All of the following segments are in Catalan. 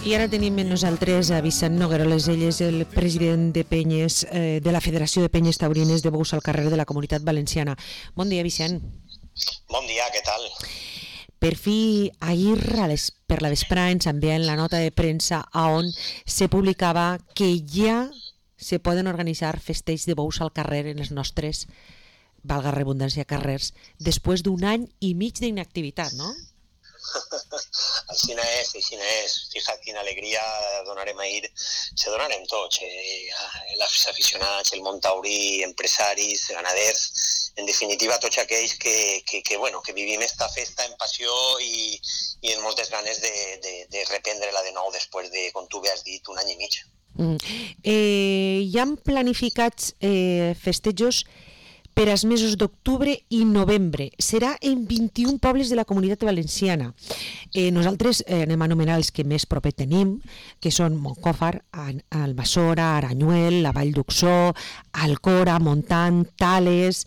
I ara tenim amb nosaltres a Vicent Nogueroles. Ell és el president de Penyes, de la Federació de Penyes Taurines de Bous al Carrer de la Comunitat Valenciana. Bon dia, Vicent. Bon dia, què tal? Per fi, ahir per la vesprà ens enviaven la nota de premsa on se publicava que ja se poden organitzar festeig de bous al carrer en els nostres, valga redundància, carrers, després d'un any i mig d'inactivitat, no? Així és. Fixa't quina alegria donarem ahir. Se donarem tots, els aficionats, el món taurí, empresaris, ganaders, en definitiva tots aquells que vivim esta festa en passió i en moltes ganes de reprendre-la de nou després de, com tu bé has dit, un any i mig. Hi han planificats festejos per als mesos d'octubre i novembre. Serà en 21 pobles de la Comunitat Valenciana. Nosaltres anem a anomenar els que més proper tenim, que són Montcòfar, Almassora, Aranyuel, la Vall d'Uxó, Alcora, Montant, Tales.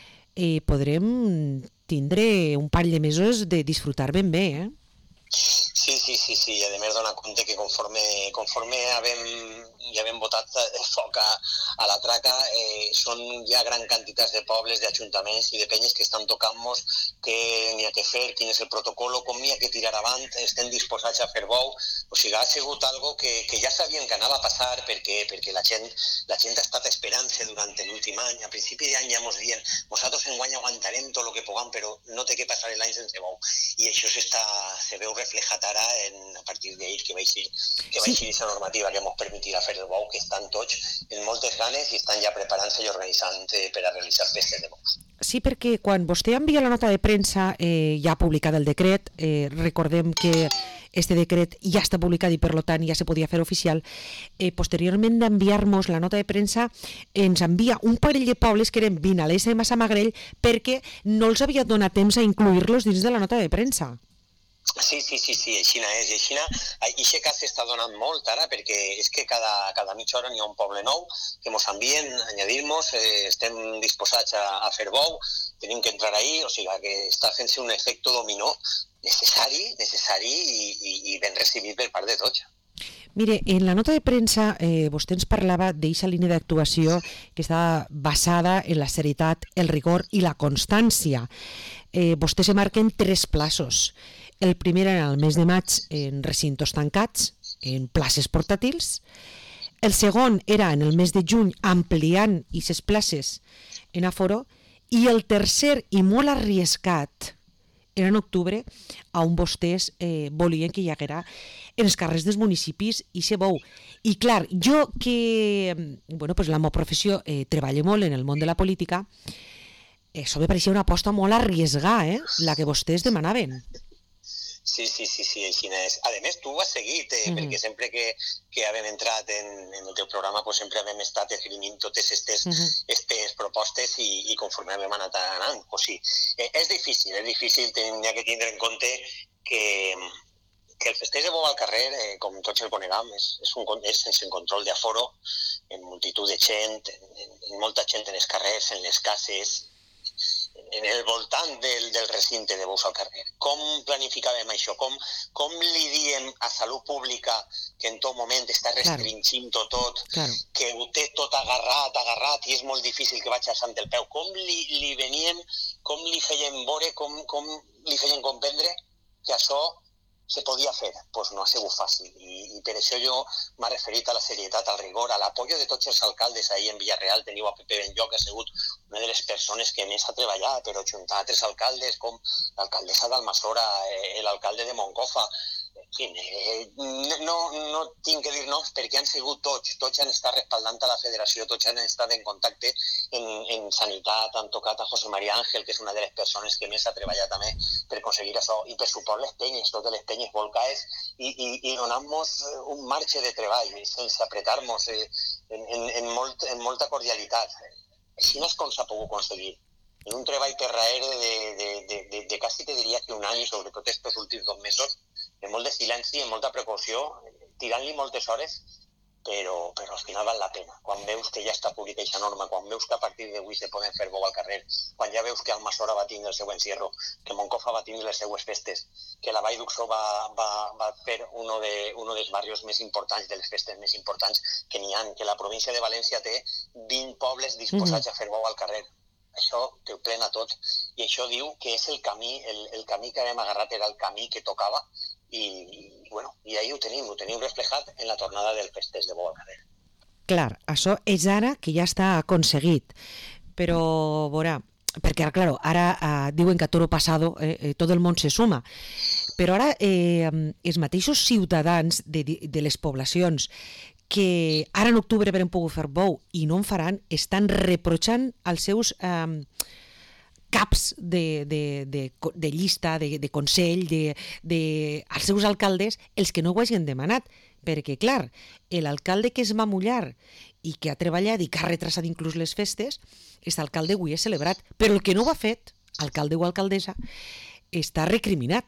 Podrem tindre un parell de mesos de disfrutar ben bé, eh? Sí, i a més donar compte que conforme havem botat foc a la traca, són ja gran quantitats de pobles, d'ajuntaments i de penyes que estan tocant-nos què n'hi ha que fer, quin és el protocol, com n'hi ha que tirar avant, estem disposats a fer bou. O sigui, ha sigut algo que ja sabíem que anava a passar perquè la gent ha estat esperant-se durant l'últim any. A principi d'any ja ens diuen nosaltres enguany aguantarem tot el que puguem, però no té que passar l'any sense bou. I això se veu reflejat ara a partir d'ahir que va eixir aquesta normativa que ens permetirà fer el bou, que estan tots en moltes ganes i estan ja preparant-se i organitzant per a realitzar festes de bous. Sí, perquè quan vostè envia la nota de premsa ja publicada el decret, recordem que este decret ja està publicat i per tant ja se podia fer oficial, posteriorment d'enviar-nos la nota de premsa ens envia un parell de pobles que eren Vinalesa i Massamagrell perquè no els havia donat temps a incluir-los dins de la nota de premsa. Sí, aixina és. I aquest cas s'està donant molt ara perquè és que cada mitja hora n'hi ha un poble nou que ens envien, añadir-nos, estem disposats a fer bou, tenim que entrar ahí, o sigui que està fent-se un efecte dominó necessari i ben recibit per part de tots. Mire, en la nota de premsa vostè ens parlava d'eixa línia d'actuació que està basada en la serietat, el rigor i la constància. Vostès se marquen 3 plaços. El primer era el mes de maig en recintos tancats, en places portàtils. El segon era en el mes de juny ampliant aquestes places en aforo. I el tercer, i molt arriscat, era en octubre, on vostès volien que hi haguera en els carrers dels municipis i se bou. I clar, jo que, la meva professió treballa molt en el món de la política, això me pareixia una aposta molt arriscada, la que vostès demanaven. Sí, així és. A més, tu ho has seguit, perquè sempre que hem entrat en el teu programa sempre hem estat esgrimint totes aquestes propostes i conforme hem anat anant. O sigui, és difícil, n'hi ha que tindre en compte que el festeig de bou al carrer, com tots el conegam, és sense control d'aforo, en multitud de gent, en molta gent en els carrers, en les cases, en el voltant del recinte de bous al carrer. Com planificàvem això? Com li diem a Salut Pública que en tot moment està restringint-ho tot, que ho té tot agarrat i és molt difícil que vagi alçant el peu? Com li veníem, com li feien veure, com li feien comprendre que això se podia fer? Doncs no ha sigut fàcil i per això jo m'he referit a la serietat, al rigor, a l'apoyo de tots els alcaldes. Ahir en Villarreal teniu a Pepe Benlloc, que ha sigut una de les persones que més ha treballat, però juntar altres alcaldes com l'alcaldessa d'Almassora, l'alcalde de Montcòfar. En fi, no tinc que dir noms perquè han sigut tots han estat respaldant a la federació, tots han estat en contacte en sanitat, han tocat a José María Ángel, que és una de les persones que més ha treballat també per aconseguir això, i per suport les penyes, totes les penyes volcades, i donant-nos un marge de treball, sense apretar-nos, en molta cordialitat. Així no és com s'ha pogut aconseguir. En un treball per darrere de quasi te diria que un any, sobretot aquests últims 2 mesos, de molt de silenci, de molta precaució, tirant-li moltes hores, però al final val la pena. Quan veus que ja està publicada aquesta norma, quan veus que a partir d'avui se poden fer bou al carrer, quan ja veus que Almassora va tindre el seu encierro, que Moncofa va tindre les seues festes, que la Vall d'Uxó va fer uno dels barrios més importants, de les festes més importants que n'hi ha, que la província de València té 20 pobles disposats a fer bou al carrer. Això t'ho plena tot. I això diu que és el camí que hem agarrat era el camí que tocava i ahir ho tenim reflejat en la tornada del festeix de bou al carrer. Clar, això és ara que ja està aconseguit, però veurà, perquè ara diuen que a toro pasado tot el món se suma, però ara els mateixos ciutadans de les poblacions que ara en octubre haurem pogut fer bou i no en faran, estan reprotxant als seus caps de llista, de consell, als seus alcaldes, els que no ho hagin demanat. Perquè, clar, l'alcalde que es va mullar i que ha treballat i que ha retrasat inclús les festes, aquest alcalde avui és celebrat. Però el que no ho ha fet, alcalde o alcaldessa, està recriminat,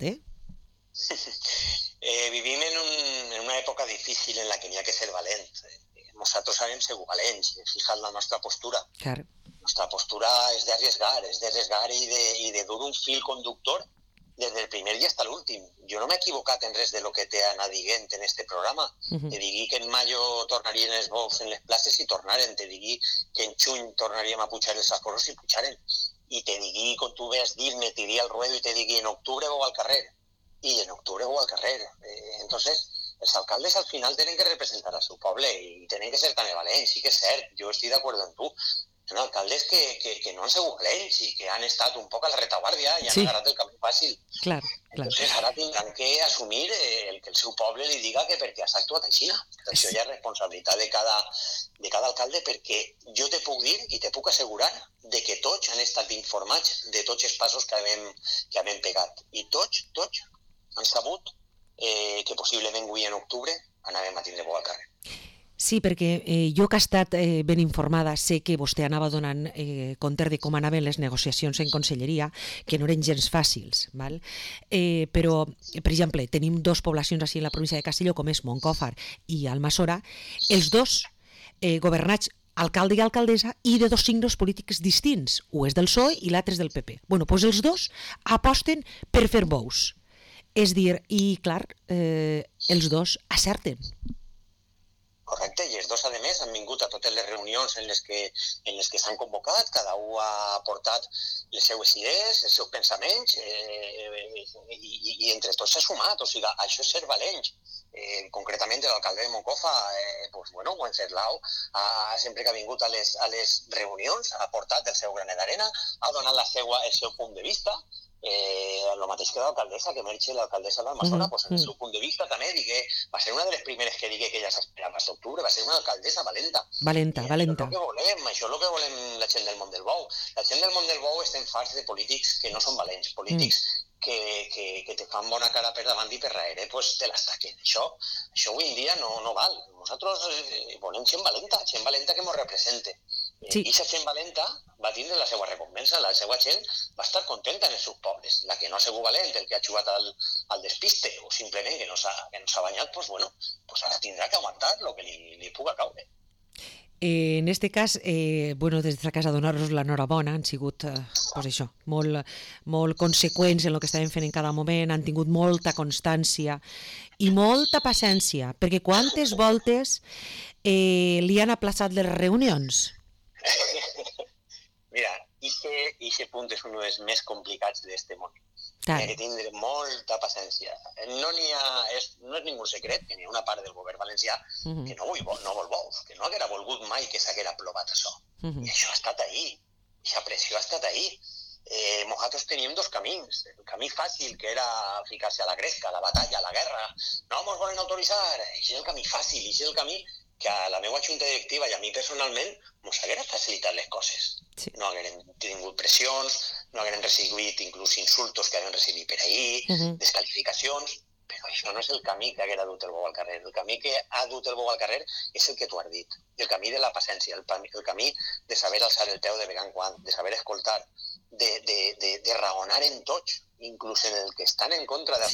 Vivim en una època difícil en la que n'hi ha que ser valent. Nosaltres sabem ser valents, fijat la nostra postura. Clar. La nostra postura és d'arriesgar i de dur un fil conductor des del primer dia fins a l'últim. Jo no m'he equivocat en res de lo que t'he anat dient en este programa. Te digui que en mayo tornarien els bous en les places i tornaren. Te digui que en juny tornaríem a pujar els aforos i pujaren. I te digui, com tu veus dir-me, tirí al ruedo i te digui en octubre bou al carrer. I en octubre bou al carrer. Entonces, els alcaldes al final tenen que representar al seu poble i tenen que ser tan valents. Sí que és cert, jo estic d'acord amb tu. Són alcaldes que no han sigut valents i que han estat un poc a la retaguardia i han agarrat el camí fàcil. Clar. Entonces ara tindran que assumir el que el seu poble li diga que perquè has actuat així. Això ja és responsabilitat de cada alcalde, perquè jo te puc dir i te puc assegurar de que tots han estat informats de tots els passos que havem pegat. I tots han sabut que possiblement avui en octubre anàvem a tindre bou al carrer. Sí, perquè jo que he estat ben informada sé que vostè anava donant compte de com anaven les negociacions en conselleria, que no eren gens fàcils, val? Però, per exemple, tenim dues poblacions així en la província de Castelló, com és Moncofa i Almassora, els dos governats alcalde i alcaldessa i de dos signos polítics distints, un és del PSOE i l'altre és del PP. Bueno, doncs els dos aposten per fer bous. És dir, i clar, els dos acerten. Correcte, i els dos, a més, han vingut a totes les reunions en les que s'han convocat, cada un ha portat les seues idees, els seus pensaments, i entre tots s'ha sumat, o sigui, això és ser valents. Concretament l'alcalde de Moncofa, ho hem fet l'au, sempre que ha vingut a les reunions, ha portat el seu granet d'arena, ha donat el seu punt de vista, el mateix que l'alcaldessa, que merge l'alcaldessa d'Almassora, en el seu punt de vista també va ser una de les primeres que digui que ella s'esperava a l'octubre, va ser una alcaldessa valenta. Valenta. Això és el que volem la gent del món del bou. La gent del món del bou estem farts de polítics que no són valents, polítics que te fan bona cara per davant i per darrere, pues te l'estaquen. Això avui en dia no val. Nosaltres volem gent valenta que ens represente. I aquesta gent valenta va tindre la seva recompensa, la seva gent va estar contenta en els seus pobles. La que no ha sigut valent, el que ha jugat al despiste o simplement que no s'ha banyat, pues ara tindrà que aguantar el que li puga caure. En este cas, des de casa donar-los l'enhorabona, han sigut molt conseqüents en el que estàvem fent en cada moment, han tingut molta constància i molta paciència, perquè quantes voltes li han aplaçat les reunions? Mira, aquest punt és un dels més complicats d'este món. Hi ha que tindre molta paciència. No és ningú secret que n'hi ha una part del govern valencià que no vol bous, que no haguera volgut mai que s'haguera aprovat això. I això ha estat ahí, aquesta pressió ha estat ahí. Nosaltres teníem dos camins. El camí fàcil, que era ficar-se a la gresca, a la batalla, a la guerra. No ens volen autoritzar. Això és el camí fàcil, això és el camí que a la meva junta directiva i a mi personalment mos haguera facilitat les coses. No hagueren tingut pressions, no hagueren recibit inclús insultos que hagueren recibit per ahir, descalificacions, però això no és el camí que haguera dut el bou al carrer. El camí que ha dut el bou al carrer és el que tu has dit, el camí de la paciència, el camí de saber alçar el peu de vegant quan, de saber escoltar, de raonar en tots, inclús en el que estan en contra d'això.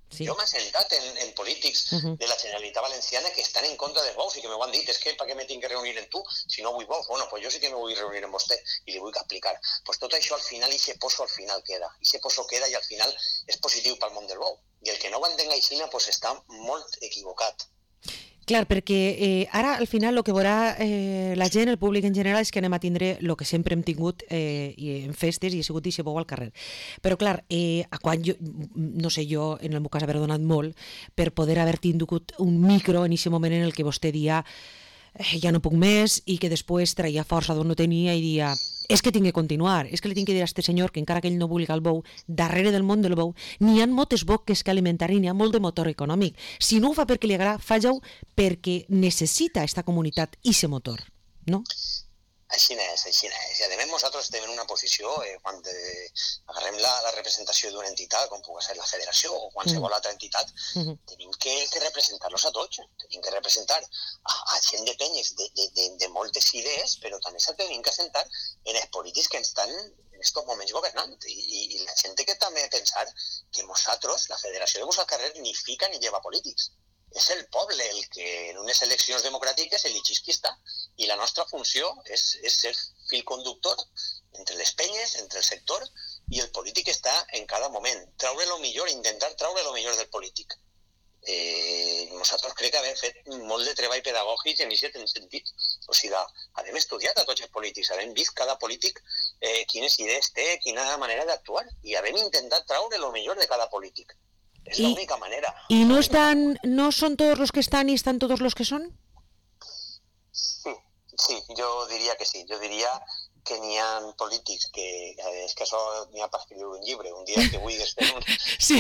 Sí. Jo m'he sentat en polítics de la Generalitat Valenciana que estan en contra dels bous i que m'ho han dit, és que per què me tinc que reunir amb tu si no vull bous? Bueno, pues jo sí que me vull reunir amb vostè i li vull explicar. Pues tot això al final, i se poso al final queda. I se poso queda i al final és positiu pel món del bou. I el que no ho entenga així, pues està molt equivocat. Clar, perquè ara al final el que veurà la gent, el públic en general, és que anem a tindre el que sempre hem tingut en festes i ha sigut deixar bou al carrer. Però clar, quan jo, no sé, jo en el meu cas haver donat molt per poder haver tingut un micro en aquest moment en el que vostè dia ja no puc més i que després traia força d'on no tenia i dia és que tinc que continuar, és que li tinc que dir a este senyor que encara que ell no vulgui el bou, darrere del món del bou n'hi ha moltes boques que alimentar i n'hi ha molt de motor econòmic. Si no ho fa perquè li agrada, fa-ho perquè necessita esta comunitat i ese motor, no? Així és, així és. I a més nosaltres tenim una posició, quan agarrem la representació d'una entitat, com pugui ser la federació o qualsevol altra entitat, tenim que representar-los a tots, tenim que representar a gent de penyes de moltes idees, però també s'ha tenim que assentar en els polítics que estan en aquests moments governant. I la gent té que també pensar que nosaltres, la federació de Bous al Carrer, ni fica ni lleva polítics. És el poble el que en unes eleccions democràtiques elegeix qui està. I la nostra funció és ser fil conductor entre les penyes, entre el sector i el polític està en cada moment. Traure el millor, intentar traure el millor del polític. Nosaltres crec que hem fet molt de treball pedagògic en aquest sentit. O sigui, hem estudiat a tots els polítics, hem vist cada polític quines idees té, quina manera d'actuar i hem intentat traure el millor de cada polític. És l'única manera. ¿Y no son todos los que están y están todos los que son? Sí, jo diria que sí. Jo diria que n'hi ha polítics que és que això n'hi ha per escriure un llibre. Un dia que vull estem ho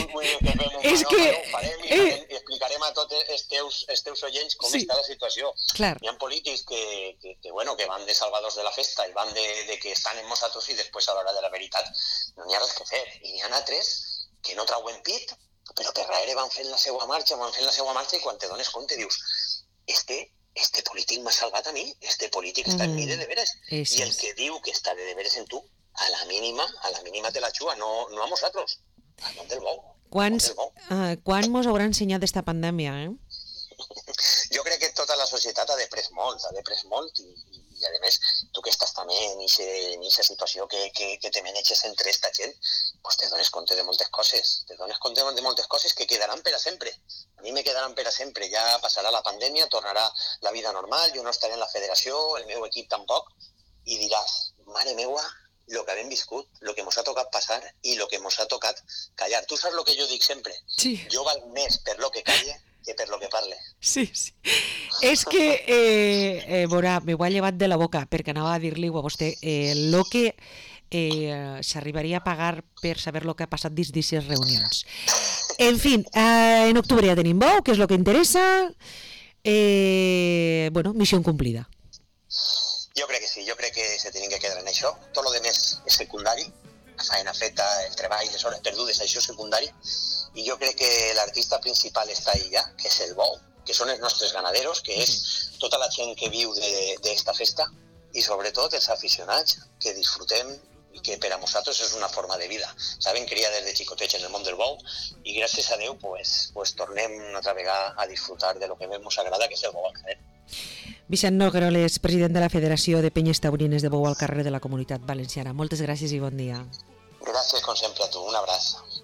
farem i explicarem a tots els teus oients com està la situació. Hi ha polítics que van de salvadors de la festa i van de que estan en nosaltres i després a l'hora de la veritat no n'hi ha res que fer. I n'hi ha altres que no trauen pit, però per darrere van fent la seva marxa i quan te dones compte dius este polític m'ha salvat a mi, este polític està en mi de veres. I el que diu que està de veres en tu, a la mínima te la xua, no a nosaltres, al món del bou. Quan mos haurà ensenyat d'esta pandèmia, Jo crec que tota la societat ha després molt i a més, tu que estàs també en aquesta situació que te maneges entre esta gent, pues te dones compte de moltes coses, que quedaran per a sempre. A mi me quedaran per a sempre, ja passarà la pandèmia, tornarà la vida normal, jo no estaré en la federació, el meu equip tampoc, i diràs, mare meua, el que hem viscut, el que ens ha tocat passar i el que ens ha tocat callar. Tu saps el que jo dic sempre? Sí. Jo val més per lo que calle que per lo que parle. Sí. És que, me ho ha llevat de la boca, perquè anava a dir-li a vostè el que s'arribaria a pagar per saber el que ha passat dins d'aquestes reunions. En fi, en octubre ja tenim bou, que és el que interessa. Missió complida. Jo crec que sí, jo crec que se tenen que quedar en això. Tot el demés és secundari, la feina feta, el treball, les hores perdudes, això és secundari. I jo crec que l'artista principal està allà, que és el bou, que són els nostres ganaderos, que és tota la gent que viu d'esta festa i sobretot els aficionats que disfrutem i que per a nosaltres és una forma de vida. Saben criar des de xicotets en el món del bou i gràcies a Déu pues tornem una altra vegada a disfrutar de lo que més ens agrada, que és el bou al carrer. Vicent Nogueroles, president de la Federació de Penyes Taurines de Bou al Carrer de la Comunitat Valenciana. Moltes gràcies i bon dia. Gràcies, com sempre, a tu. Un abraç.